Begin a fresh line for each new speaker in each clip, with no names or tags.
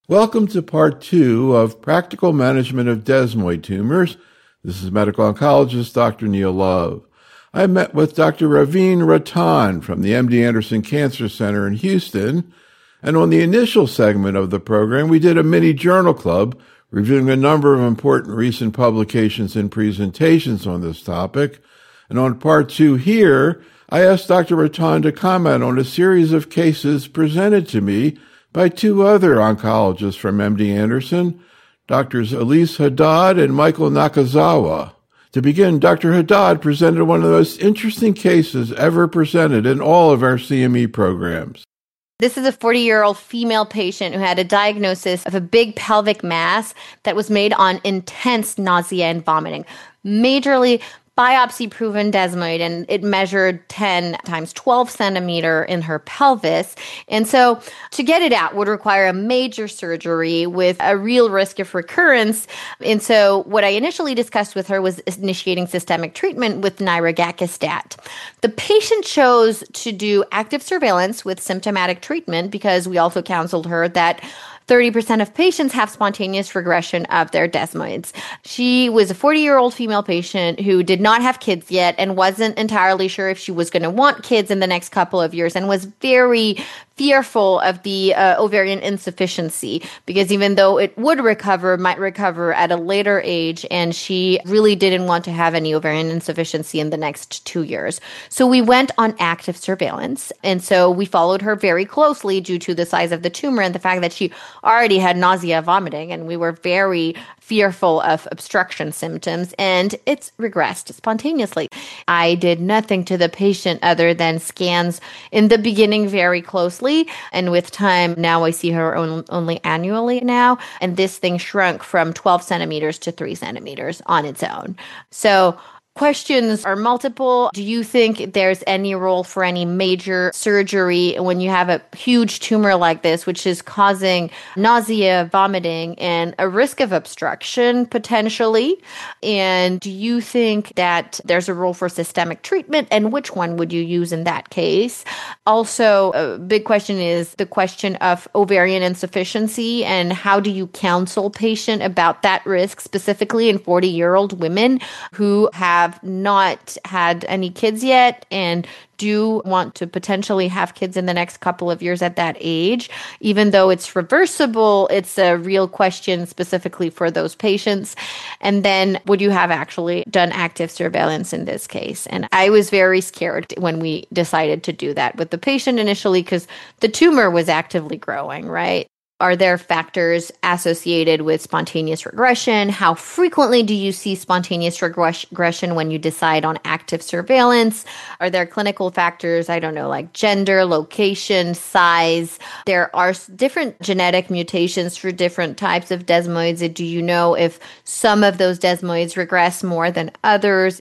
Welcome to part 2 of Practical Management of Desmoid Tumors. This is medical oncologist Dr. Neil Love. I met with Dr. Raveen Ratan from the MD Anderson Cancer Center in Houston, and on the initial segment of the program, we did a mini journal club reviewing a number of important recent publications and presentations on this topic. And on part 2 here, I asked Dr. Ratan to comment on a series of cases presented to me by two other oncologists from MD Anderson, Drs. Elise Haddad and Michael Nakazawa. To begin, Dr. Haddad presented one of the most interesting cases ever presented in all of our CME programs.
This is a 40-year-old female patient who had a diagnosis of a big pelvic mass that was made on intense nausea and vomiting. Majorly biopsy-proven desmoid, and it measured 10 times 12 centimeter in her pelvis. And so to get it out would require a major surgery with a real risk of recurrence. And so what I initially discussed with her was initiating systemic treatment with nirogacestat. The patient chose to do active surveillance with symptomatic treatment because we also counseled her that 30% of patients have spontaneous regression of their desmoids. She was a 40-year-old female patient who did not have kids yet and wasn't entirely sure if she was going to want kids in the next couple of years and was very fearful of the ovarian insufficiency because even though it would recover, might recover at a later age, and she really didn't want to have any ovarian insufficiency in the next 2 years. So we went on active surveillance, and so we followed her very closely due to the size of the tumor and the fact that she already had nausea, vomiting, and we were very fearful of obstruction symptoms, and it's regressed spontaneously. I did nothing to the patient other than scans in the beginning very closely, and with time, now I see her only annually now, and this thing shrunk from 12 centimeters to 3 centimeters on its own. So questions are multiple. Do you think there's any role for any major surgery when you have a huge tumor like this, which is causing nausea, vomiting, and a risk of obstruction potentially? And do you think that there's a role for systemic treatment, and which one would you use in that case? Also, a big question is the question of ovarian insufficiency, and how do you counsel patient about that risk, specifically in 40-year-old women who have not had any kids yet and do want to potentially have kids in the next couple of years at that age. Even though it's reversible, it's a real question specifically for those patients. And then would you have actually done active surveillance in this case? And I was very scared when we decided to do that with the patient initially because the tumor was actively growing, right? Are there factors associated with spontaneous regression? How frequently do you see spontaneous regression when you decide on active surveillance? Are there clinical factors, I don't know, like gender, location, size? There are different genetic mutations for different types of desmoids. Do you know if some of those desmoids regress more than others?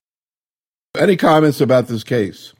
Any comments about this case?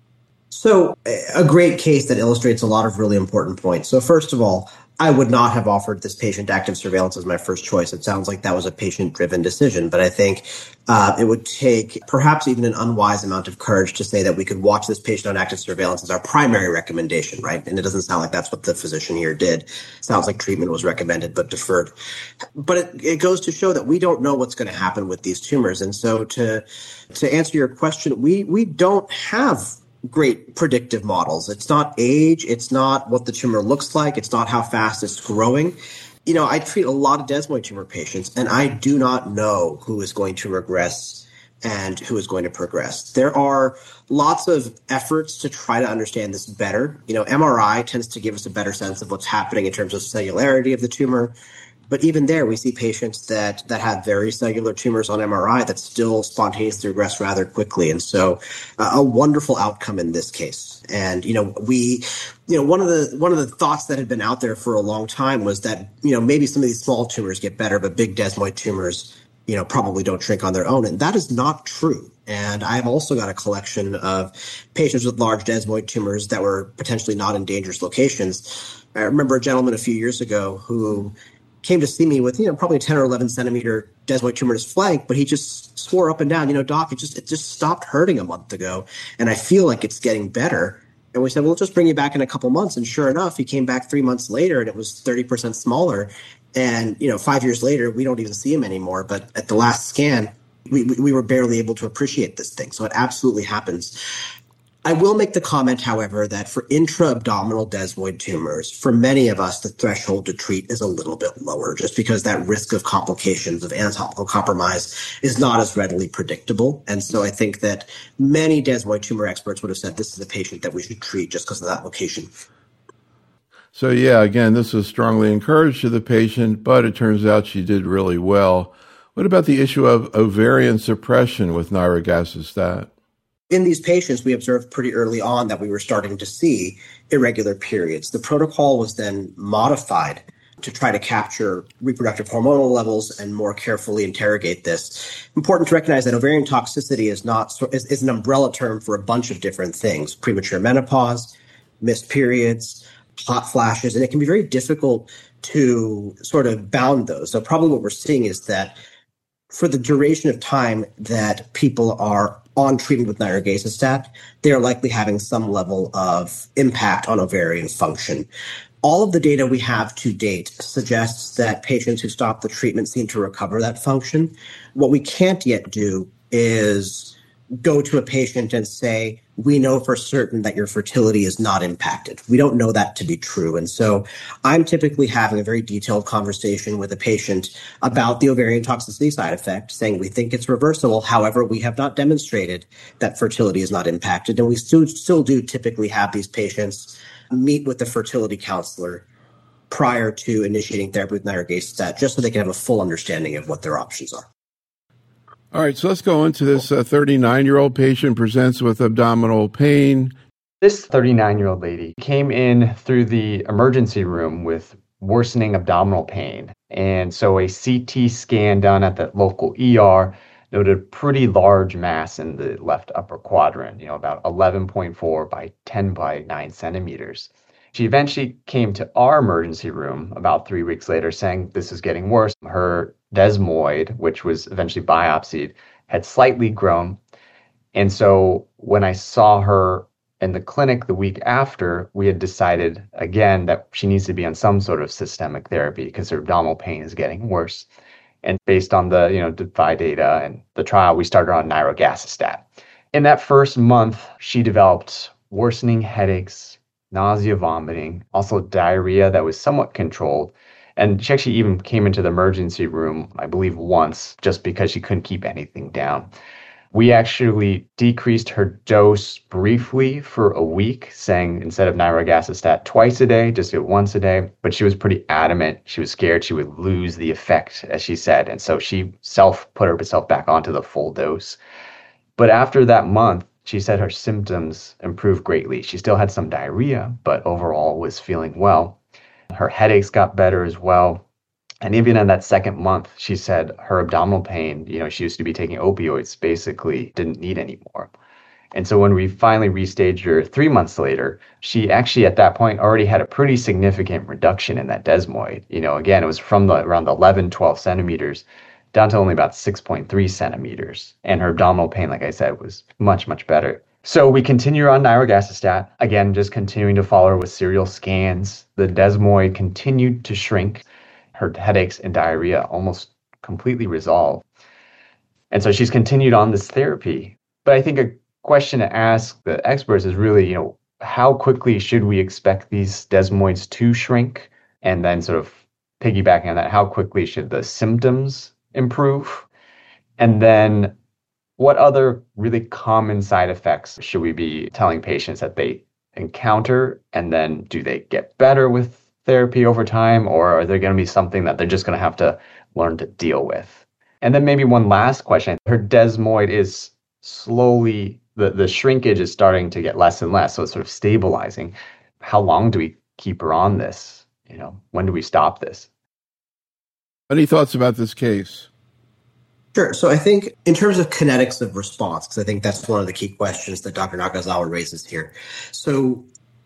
So a great case that illustrates a lot of really important points. So first of all, I would not have offered this patient active surveillance as my first choice. It sounds like that was a patient-driven decision, but I think it would take perhaps even an unwise amount of courage to say that we could watch this patient on active surveillance as our primary recommendation, right? And it doesn't sound like that's what the physician here did. It sounds like treatment was recommended but deferred. But it goes to show that we don't know what's going to happen with these tumors. And so to answer your question, we don't have great predictive models. It's not age. It's not what the tumor looks like. It's not how fast it's growing. You know, I treat a lot of desmoid tumor patients, and I do not know who is going to regress and who is going to progress. There are lots of efforts to try to understand this better. You know, MRI tends to give us a better sense of what's happening in terms of cellularity of the tumor. But even there, we see patients that have very cellular tumors on MRI that still spontaneously regress rather quickly. And so a wonderful outcome in this case. And, one of the thoughts that had been out there for a long time was that, maybe some of these small tumors get better, but big desmoid tumors, probably don't shrink on their own. And that is not true. And I've also got a collection of patients with large desmoid tumors that were potentially not in dangerous locations. I remember a gentleman a few years ago who came to see me with, probably a 10 or 11 centimeter desmoid tumor in his flank, but he just swore up and down, doc, it just stopped hurting a month ago. And I feel like it's getting better. And we said, well, let's just bring you back in a couple months. And sure enough, he came back 3 months later and it was 30% smaller. And, 5 years later, we don't even see him anymore. But at the last scan, we were barely able to appreciate this thing. So it absolutely happens. I will make the comment, however, that for intra-abdominal desmoid tumors, for many of us, the threshold to treat is a little bit lower, just because that risk of complications of anatomical compromise is not as readily predictable. And so I think that many desmoid tumor experts would have said this is a patient that we should treat just because of that location.
So yeah, again, this was strongly encouraged to the patient, but it turns out she did really well. What about the issue of ovarian suppression with nirogacestat?
In these patients, we observed pretty early on that we were starting to see irregular periods. The protocol was then modified to try to capture reproductive hormonal levels and more carefully interrogate this. Important to recognize that ovarian toxicity is an umbrella term for a bunch of different things: premature menopause, missed periods, hot flashes, and it can be very difficult to sort of bound those. So probably what we're seeing is that for the duration of time that people are on treatment with nirogacestat, they are likely having some level of impact on ovarian function. All of the data we have to date suggests that patients who stop the treatment seem to recover that function. What we can't yet do is go to a patient and say, we know for certain that your fertility is not impacted. We don't know that to be true. And so I'm typically having a very detailed conversation with a patient about the ovarian toxicity side effect, saying we think it's reversible. However, we have not demonstrated that fertility is not impacted. And we still do typically have these patients meet with the fertility counselor prior to initiating therapy with nirogacestat, just so they can have a full understanding of what their options are.
All right, so let's go into this 39-year-old patient presents with abdominal pain.
This 39-year-old lady came in through the emergency room with worsening abdominal pain. And so a CT scan done at the local ER noted a pretty large mass in the left upper quadrant, about 11.4 by 10 by 9 centimeters. She eventually came to our emergency room about 3 weeks later saying this is getting worse. Her desmoid, which was eventually biopsied, had slightly grown. And so when I saw her in the clinic the week after, we had decided again that she needs to be on some sort of systemic therapy because her abdominal pain is getting worse. And based on the DeFi data and the trial, we started on nirogacestat. In that first month, she developed worsening headaches, nausea, vomiting, also diarrhea that was somewhat controlled. And she actually even came into the emergency room, I believe, once, just because she couldn't keep anything down. We actually decreased her dose briefly for a week, saying instead of nirogacestat twice a day, just do it once a day. But she was pretty adamant. She was scared she would lose the effect, as she said. And so she put herself back onto the full dose. But after that month, she said her symptoms improved greatly. She still had some diarrhea, but overall was feeling well. Her headaches got better as well. And even in that second month, she said her abdominal pain, she used to be taking opioids, basically didn't need anymore. And so when we finally restaged her 3 months later, she actually at that point already had a pretty significant reduction in that desmoid. Again, it was from around 11, 12 centimeters down to only about 6.3 centimeters. And her abdominal pain, like I said, was much, much better. So we continue on nirogacestat, again, just continuing to follow her with serial scans. The desmoid continued to shrink. Her headaches and diarrhea almost completely resolved. And so she's continued on this therapy. But I think a question to ask the experts is really, how quickly should we expect these desmoids to shrink? And then sort of piggybacking on that, how quickly should the symptoms improve? And then what other really common side effects should we be telling patients that they encounter? And then do they get better with therapy over time, or are there going to be something that they're just going to have to learn to deal with? And then maybe one last question. Her desmoid is slowly, the shrinkage is starting to get less and less, so it's sort of stabilizing. How long do we keep her on this? When do we stop this?
Any thoughts about this case?
Sure. So I think in terms of kinetics of response, because I think that's one of the key questions that Dr. Nakazawa raises here. So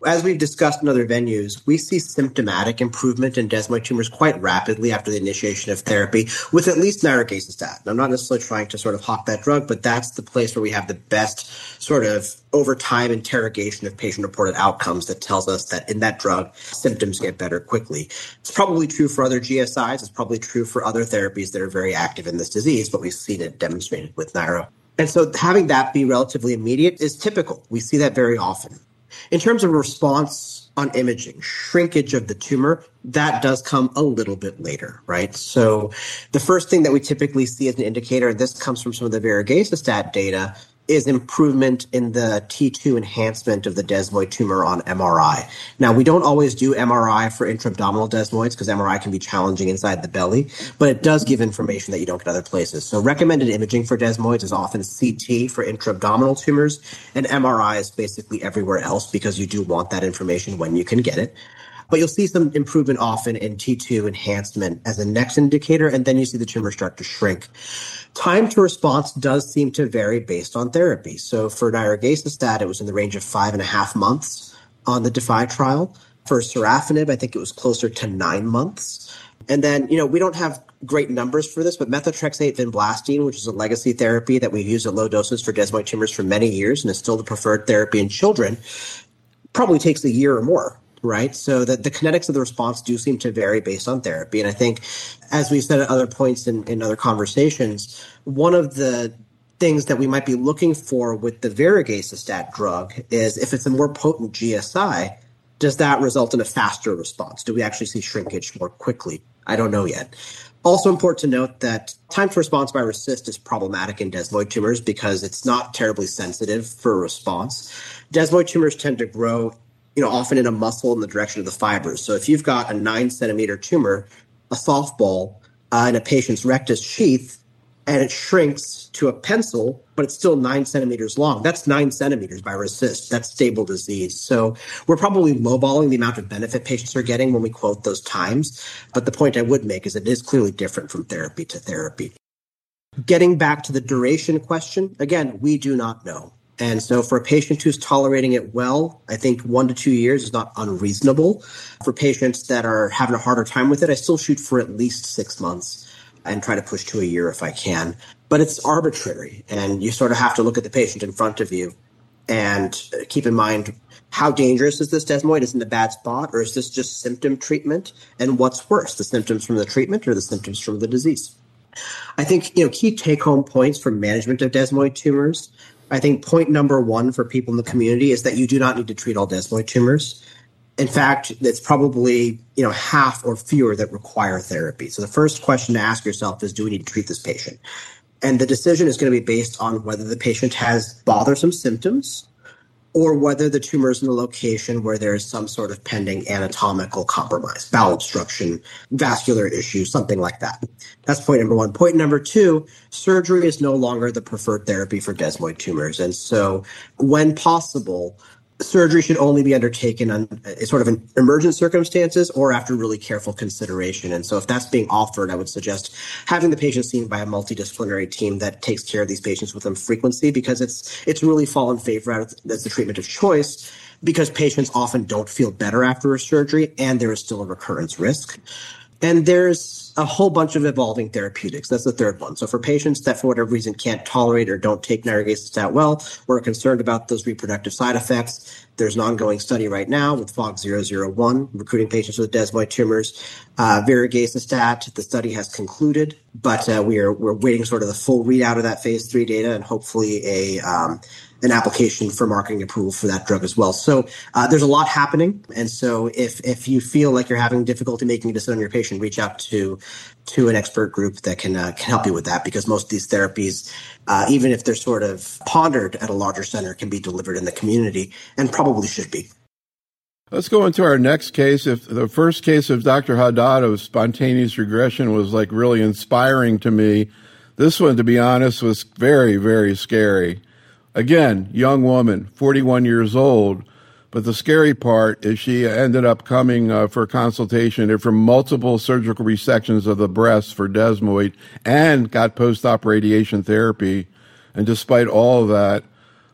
as we've discussed in other venues, we see symptomatic improvement in desmoid tumors quite rapidly after the initiation of therapy with at least nirogacestat. I'm not necessarily trying to sort of hawk that drug, but that's the place where we have the best sort of over time interrogation of patient-reported outcomes that tells us that in that drug, symptoms get better quickly. It's probably true for other GSIs. It's probably true for other therapies that are very active in this disease, but we've seen it demonstrated with Niro. And so having that be relatively immediate is typical. We see that very often. In terms of response on imaging, shrinkage of the tumor, that does come a little bit later, right? So the first thing that we typically see as an indicator, and this comes from some of the varegacestat data, is improvement in the T2 enhancement of the desmoid tumor on MRI. Now, we don't always do MRI for intra-abdominal desmoids because MRI can be challenging inside the belly, but it does give information that you don't get other places. So recommended imaging for desmoids is often CT for intra-abdominal tumors, and MRI is basically everywhere else because you do want that information when you can get it. But you'll see some improvement often in T2 enhancement as a next indicator, and then you see the tumor start to shrink. Time to response does seem to vary based on therapy. So for nirogacestat, it was in the range of 5.5 months on the DeFi trial. For sorafenib, I think it was closer to 9 months. And then, we don't have great numbers for this, but methotrexate vinblastine, which is a legacy therapy that we've used at low doses for desmoid tumors for many years and is still the preferred therapy in children, probably takes a year or more. Right. So that the kinetics of the response do seem to vary based on therapy. And I think, as we've said at other points in other conversations, one of the things that we might be looking for with the varegacestat drug is if it's a more potent GSI, does that result in a faster response? Do we actually see shrinkage more quickly? I don't know yet. Also important to note that time to response by RECIST is problematic in desmoid tumors because it's not terribly sensitive for a response. Desmoid tumors tend to grow often in a muscle in the direction of the fibers. So if you've got a 9-centimeter tumor, a softball in a patient's rectus sheath, and it shrinks to a pencil, but it's still 9 centimeters long, that's 9 centimeters by RECIST. That's stable disease. So we're probably lowballing the amount of benefit patients are getting when we quote those times. But the point I would make is it is clearly different from therapy to therapy. Getting back to the duration question, again, we do not know. And so for a patient who's tolerating it well, I think 1 to 2 years is not unreasonable. For patients that are having a harder time with it, I still shoot for at least 6 months and try to push to a year if I can. But it's arbitrary, and you sort of have to look at the patient in front of you and keep in mind, how dangerous is this desmoid? Is it in a bad spot, or is this just symptom treatment? And what's worse, the symptoms from the treatment or the symptoms from the disease? I think, key take-home points for management of desmoid tumors, I think point number 1 for people in the community is that you do not need to treat all desmoid tumors. In fact, it's probably, half or fewer that require therapy. So the first question to ask yourself is, do we need to treat this patient? And the decision is going to be based on whether the patient has bothersome symptoms or whether the tumor is in a location where there is some sort of pending anatomical compromise, bowel obstruction, vascular issue, something like that. That's point number 1. Point number 2, surgery is no longer the preferred therapy for desmoid tumors. And so when possible, surgery should only be undertaken on sort of in emergent circumstances or after really careful consideration. And so if that's being offered, I would suggest having the patient seen by a multidisciplinary team that takes care of these patients with some frequency, because it's really fallen favor as the treatment of choice, because patients often don't feel better after a surgery and there is still a recurrence risk. And there's a whole bunch of evolving therapeutics. That's the third one. So for patients that for whatever reason can't tolerate or don't take nirogacestat well, we're concerned about those reproductive side effects. There's an ongoing study right now with FOG-001, recruiting patients with desmoid tumors. Varegacestat, the study has concluded, but we're waiting sort of the full readout of that phase 3 data and hopefully an application for marketing approval for that drug as well. So there's a lot happening. And so if you feel like you're having difficulty making a decision on your patient, reach out to an expert group that can help you with that, because most of these therapies, even if they're sort of pondered at a larger center, can be delivered in the community and probably should be.
Let's go into our next case. If the first case of Dr. Haddad of spontaneous regression was like really inspiring to me, this one, to be honest, was very, very scary. Again, young woman, 41 years old, but the scary part is she ended up coming for consultation for multiple surgical resections of the breast for desmoid and got post-op radiation therapy. And despite all of that,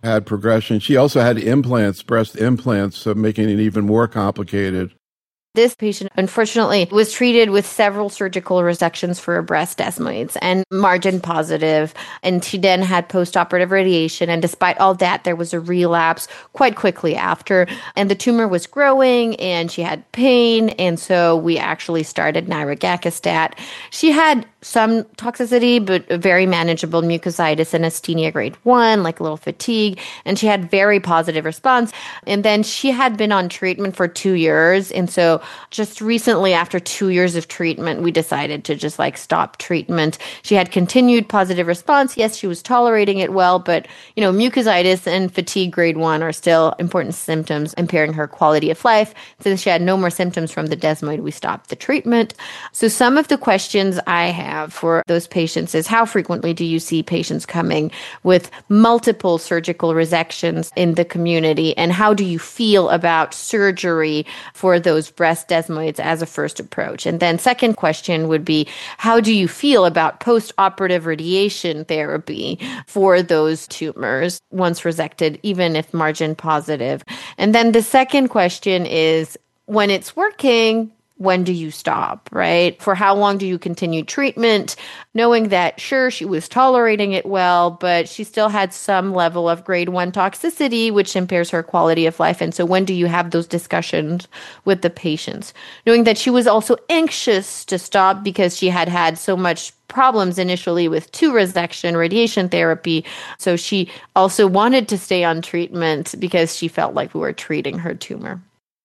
had progression. She also had implants, breast implants, so making it even more complicated.
This patient, unfortunately, was treated with several surgical resections for breast desmoids and margin positive. And she then had postoperative radiation. And despite all that, there was a relapse quite quickly after. And the tumor was growing and she had pain. And so we actually started nirogacestat. She had some toxicity, but very manageable mucositis and asthenia grade 1, like a little fatigue. And she had very positive response. And then she had been on treatment for 2 years. And so just recently, after 2 years of treatment, we decided to just stop treatment. She had continued positive response. Yes, she was tolerating it well, but mucositis and fatigue grade 1 are still important symptoms impairing her quality of life. Since she had no more symptoms from the desmoid, we stopped the treatment. So some of the questions I have for those patients is, how frequently do you see patients coming with multiple surgical resections in the community? And how do you feel about surgery for those breast desmoids as a first approach? And then second question would be, how do you feel about post-operative radiation therapy for those tumors once resected, even if margin positive? And then the second question is, when it's working, when do you stop, right? For how long do you continue treatment, knowing that, sure, she was tolerating it well, but she still had some level of grade 1 toxicity, which impairs her quality of life. And so when do you have those discussions with the patients? Knowing that she was also anxious to stop because she had had so much problems initially with 2 resection radiation therapy. So she also wanted to stay on treatment because she felt like we were treating her tumor.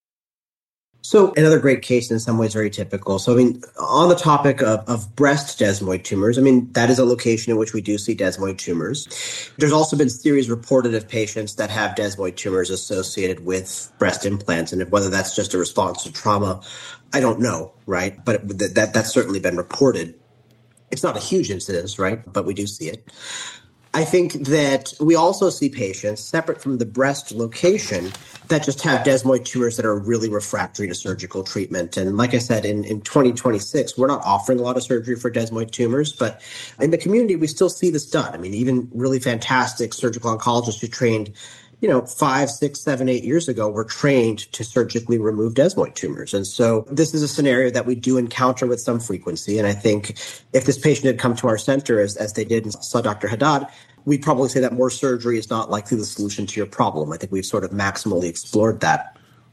So another great case, in some ways very typical. So, on the topic of breast desmoid tumors, that is a location in which we do see desmoid tumors. There's also been series reported of patients that have desmoid tumors associated with breast implants. And whether that's just a response to trauma, I don't know, right? But that's certainly been reported. It's not a huge incidence, right? But we do see it. I think that we also see patients separate from the breast location that just have desmoid tumors that are really refractory to surgical treatment. And like I said, in 2026, we're not offering a lot of surgery for desmoid tumors, but in the community, we still see this done. Even really fantastic surgical oncologists who trained 5, 6, 7, 8 years ago were trained to surgically remove desmoid tumors. And so this is a scenario that we do encounter with some frequency. And I think if this patient had come to our center as they did and saw Dr. Haddad, we'd probably say that more surgery is not likely the solution to your problem. I think we've sort of maximally explored that.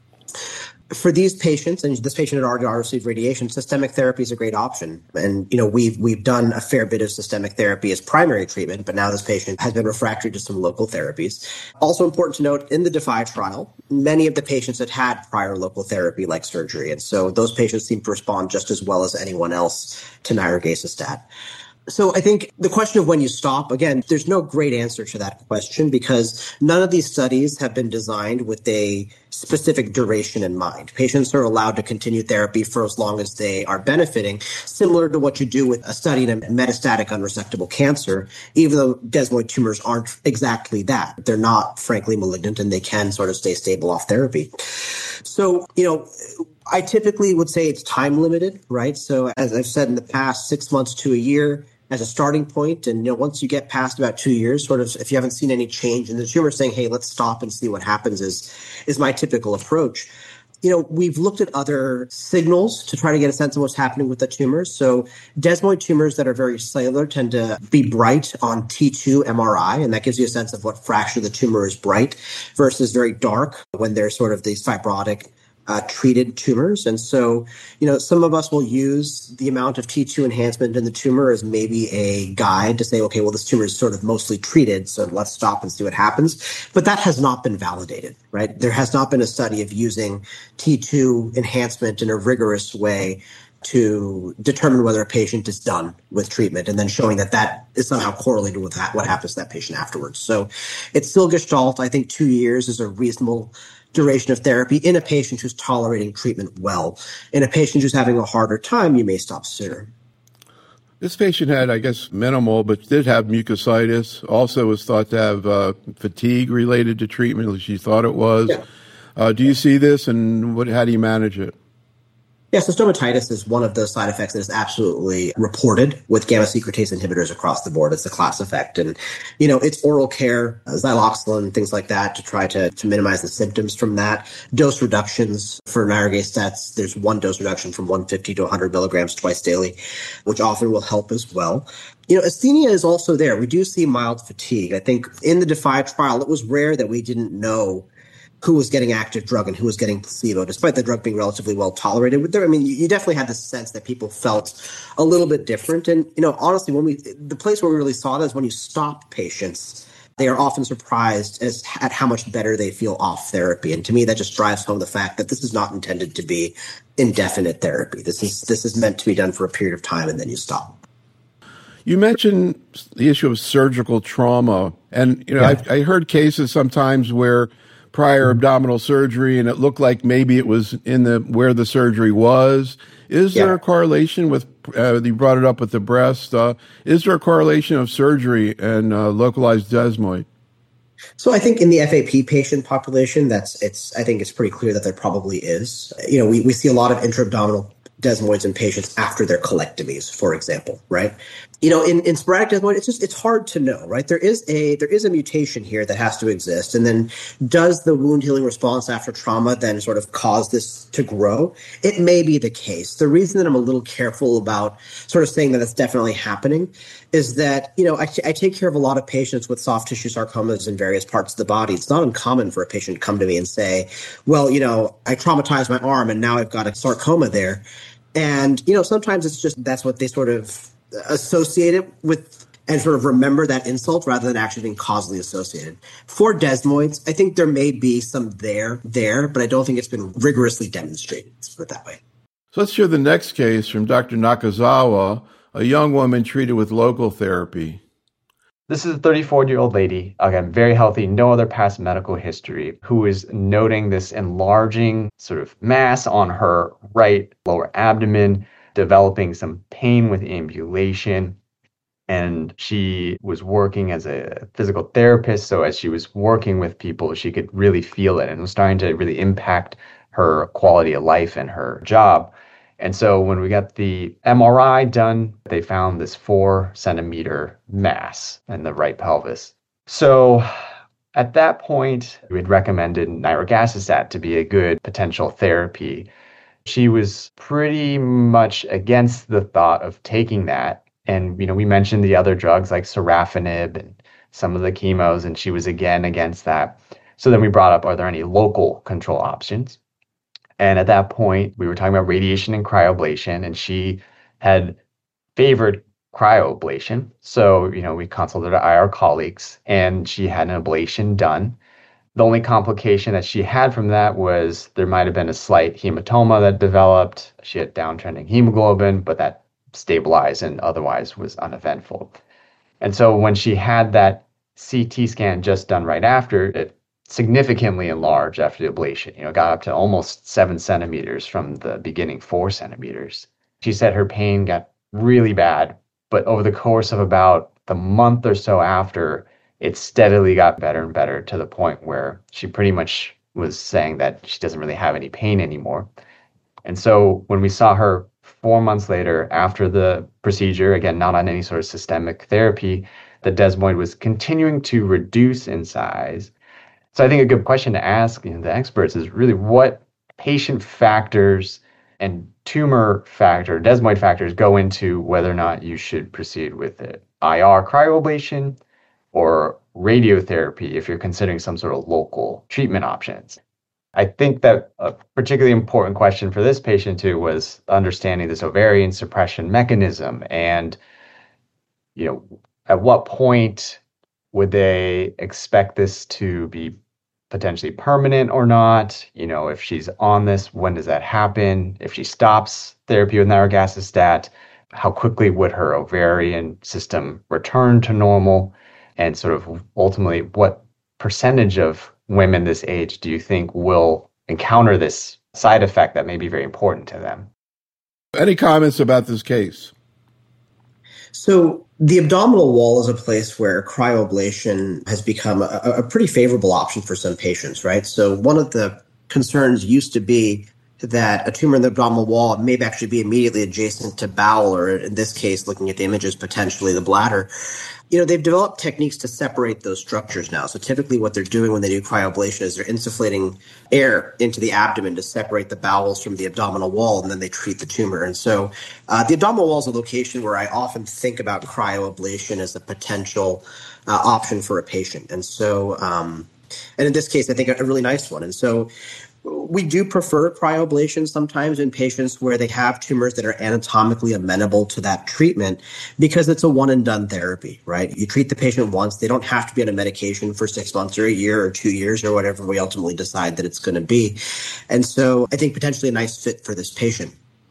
For these patients, and this patient had already received radiation, systemic therapy is a great option. And, we've done a fair bit of systemic therapy as primary treatment, but now this patient has been refractory to some local therapies. Also important to note, in the DeFi trial, many of the patients had prior local therapy like surgery. And so those patients seem to respond just as well as anyone else to nirogacestat. So I think the question of when you stop, again, there's no great answer to that question because none of these studies have been designed with a specific duration in mind. Patients are allowed to continue therapy for as long as they are benefiting, similar to what you do with a study in a metastatic unresectable cancer, even though desmoid tumors aren't exactly that. They're not, frankly, malignant, and they can sort of stay stable off therapy. So, I typically would say it's time limited, right? So as I've said in the past, 6 months to a year as a starting point. And, once you get past about 2 years, sort of, if you haven't seen any change in the tumor, saying, hey, let's stop and see what happens is my typical approach. We've looked at other signals to try to get a sense of what's happening with the tumors. So desmoid tumors that are very cellular tend to be bright on T2 MRI, and that gives you a sense of what fraction of the tumor is bright versus very dark when they're sort of these fibrotic treated tumors. And so, some of us will use the amount of T2 enhancement in the tumor as maybe a guide to say, okay, well, this tumor is sort of mostly treated, so let's stop and see what happens. But that has not been validated, right? There has not been a study of using T2 enhancement in a rigorous way to determine whether a patient is done with treatment and then showing that is somehow correlated with what happens to that patient afterwards. So it's still Gestalt. I think 2 years is a reasonable duration of therapy in a patient who's tolerating treatment well. In a patient who's having a harder time, you may stop sooner.
This patient had, I guess, minimal, but did have mucositis. Also was thought to have fatigue related to treatment, as she thought it was. Yeah. Do you see this, and how do you manage it?
Yeah, so stomatitis is one of those side effects that is absolutely reported with gamma secretase inhibitors across the board. It's a class effect. And, it's oral care, xyloxolin, things like that to try to minimize the symptoms from that. Dose reductions for nirogacestats, there's one dose reduction from 150 to 100 milligrams twice daily, which often will help as well. Asthenia is also there. We do see mild fatigue. I think in the DeFi trial, it was rare that we didn't know who was getting active drug and who was getting placebo, despite the drug being relatively well tolerated. You definitely had the sense that people felt a little bit different. And, honestly, the place where we really saw that is when you stop patients, they are often surprised at how much better they feel off therapy. And to me, that just drives home the fact that this is not intended to be indefinite therapy. This is meant to be done for a period of time, and then you stop.
You mentioned the issue of surgical trauma. And, I heard cases sometimes where prior abdominal surgery, and it looked like maybe it was where the surgery was. Is there a correlation with, you brought it up with the breast, is there a correlation of surgery and localized desmoid?
So I think in the FAP patient population, I think it's pretty clear that there probably is. We see a lot of intra-abdominal desmoids in patients after their colectomies, for example, right? In sporadic desmoid, it's hard to know, right? There is a mutation here that has to exist. And then does the wound healing response after trauma then sort of cause this to grow? It may be the case. The reason that I'm a little careful about sort of saying that it's definitely happening is that, I take care of a lot of patients with soft tissue sarcomas in various parts of the body. It's not uncommon for a patient to come to me and say, well, I traumatized my arm and now I've got a sarcoma there. And, sometimes it's just that's what they sort of associate it with and sort of remember that insult rather than actually being causally associated. For desmoids, I think there may be some there, but I don't think it's been rigorously demonstrated. Let's put it that way.
So let's hear the next case from Dr. Nakazawa, a young woman treated with local therapy.
This is a 34-year-old lady, again, very healthy, no other past medical history, who is noting this enlarging sort of mass on her right lower abdomen, developing some pain with ambulation. And she was working as a physical therapist. So as she was working with people, she could really feel it and was starting to really impact her quality of life and her job. And so when we got the MRI done, they found this 4-centimeter mass in the right pelvis. So at that point, we had recommended nirogacestat to be a good potential therapy. She was pretty much against the thought of taking that. And, we mentioned the other drugs like sorafenib and some of the chemos, and she was again against that. So then we brought up, are there any local control options? And at that point, we were talking about radiation and cryoablation, and she had favored cryoablation. So, we consulted our colleagues, and she had an ablation done. The only complication that she had from that was there might have been a slight hematoma that developed. She had downtrending hemoglobin, but that stabilized and otherwise was uneventful. And so when she had that CT scan just done right after, it significantly enlarged after the ablation. Got up to almost 7 centimeters from the beginning 4 centimeters. She said her pain got really bad, but over the course of about the month or so after, it steadily got better and better to the point where she pretty much was saying that she doesn't really have any pain anymore. And so when we saw her 4 months later after the procedure, again, not on any sort of systemic therapy, the desmoid was continuing to reduce in size. So I think a good question to ask the experts is really what patient factors and tumor factor, desmoid factors go into whether or not you should proceed with it. IR cryoablation or radiotherapy if you're considering some sort of local treatment options. I think that a particularly important question for this patient too was understanding this ovarian suppression mechanism and, at what point would they expect this to be potentially permanent or not? If she's on this, when does that happen? If she stops therapy with nirogacestat, how quickly would her ovarian system return to normal? And sort of ultimately, what percentage of women this age do you think will encounter this side effect that may be very important to them?
Any comments about this case?
So the abdominal wall is a place where cryoablation has become a pretty favorable option for some patients, right? So one of the concerns used to be that a tumor in the abdominal wall may actually be immediately adjacent to bowel, or in this case, looking at the images, potentially the bladder. They've developed techniques to separate those structures now. So typically what they're doing when they do cryoablation is they're insufflating air into the abdomen to separate the bowels from the abdominal wall, and then they treat the tumor. And so the abdominal wall is a location where I often think about cryoablation as a potential option for a patient. And so, and in this case, I think a really nice one. And so we do prefer cryoablation sometimes in patients where they have tumors that are anatomically amenable to that treatment, because it's a one and done therapy, right? You treat the patient once. They don't have to be on a medication for 6 months or a year or 2 years or whatever we ultimately decide that it's going to be. And so I think potentially a nice fit for this patient.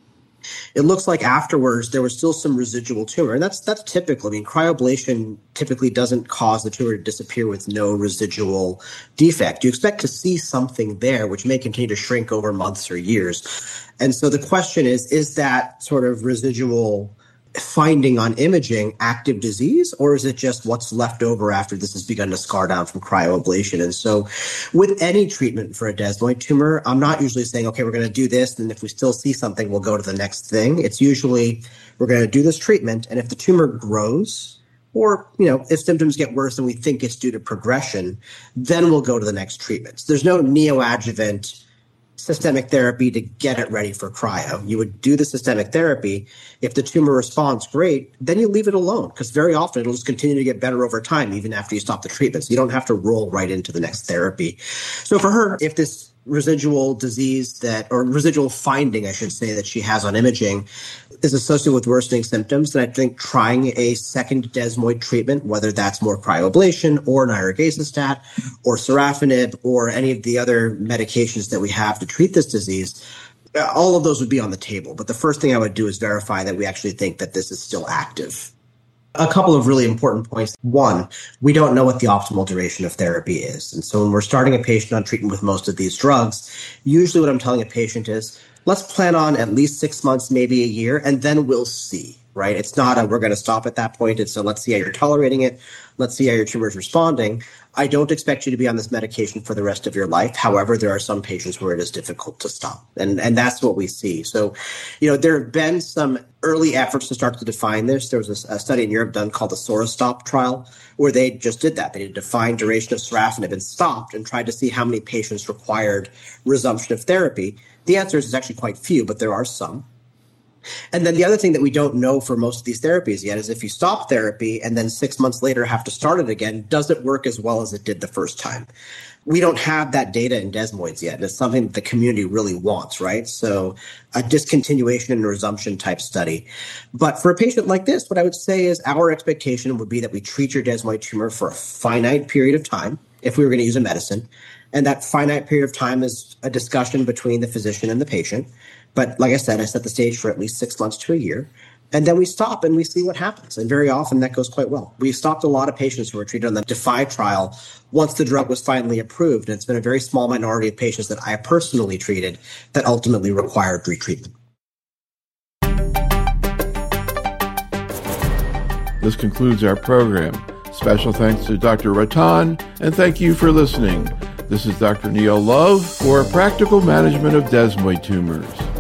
It looks like afterwards there was still some residual tumor, and that's typical. I mean, cryoablation typically doesn't cause the tumor to disappear with no residual defect. You expect to see something there, which may continue to shrink over months or years. And so the question is that sort of residual finding on imaging active disease, or is it just what's left over after this has begun to scar down from cryoablation? And so with any treatment for a desmoid tumor, I'm not usually saying, okay, we're going to do this, and if we still see something, we'll go to the next thing. It's usually we're going to do this treatment, and if the tumor grows, or, if symptoms get worse and we think it's due to progression, then we'll go to the next treatment. So there's no neoadjuvant systemic therapy to get it ready for cryo. You would do the systemic therapy. If the tumor responds great, then you leave it alone, because very often it'll just continue to get better over time, even after you stop the treatment. So you don't have to roll right into the next therapy. So for her, if this residual disease or residual finding, I should say, that she has on imaging is associated with worsening symptoms, then I think trying a second desmoid treatment, whether that's more cryoablation or nirogacestat or sorafenib or any of the other medications that we have to treat this disease, all of those would be on the table. But the first thing I would do is verify that we actually think that this is still active. A couple of really important points. One, we don't know what the optimal duration of therapy is. And so when we're starting a patient on treatment with most of these drugs, usually what I'm telling a patient is, let's plan on at least 6 months, maybe a year, and then we'll see, right? It's not we're going to stop at that point. It's let's see how you're tolerating it. Let's see how your tumor is responding. I don't expect you to be on this medication for the rest of your life. However, there are some patients where it is difficult to stop. And that's what we see. So, there have been some early efforts to start to define this. There was a study in Europe done called the SORASTOP trial, where they just did that. They did a defined duration of sorafenib and stopped and tried to see how many patients required resumption of therapy. The answer is actually quite few, but there are some. And then the other thing that we don't know for most of these therapies yet is if you stop therapy and then 6 months later have to start it again, does it work as well as it did the first time? We don't have that data in desmoids yet. And it's something that the community really wants, right? So a discontinuation and resumption type study. But for a patient like this, what I would say is our expectation would be that we treat your desmoid tumor for a finite period of time if we were going to use a medicine. And that finite period of time is a discussion between the physician and the patient. But like I said, I set the stage for at least 6 months to a year. And then we stop and we see what happens. And very often that goes quite well. We've stopped a lot of patients who were treated on the DeFi trial once the drug was finally approved. And it's been a very small minority of patients that I personally treated that ultimately required retreatment.
This concludes our program. Special thanks to Dr. Rattan, and thank you for listening. This is Dr. Neil Love for Practical Management of Desmoid Tumors.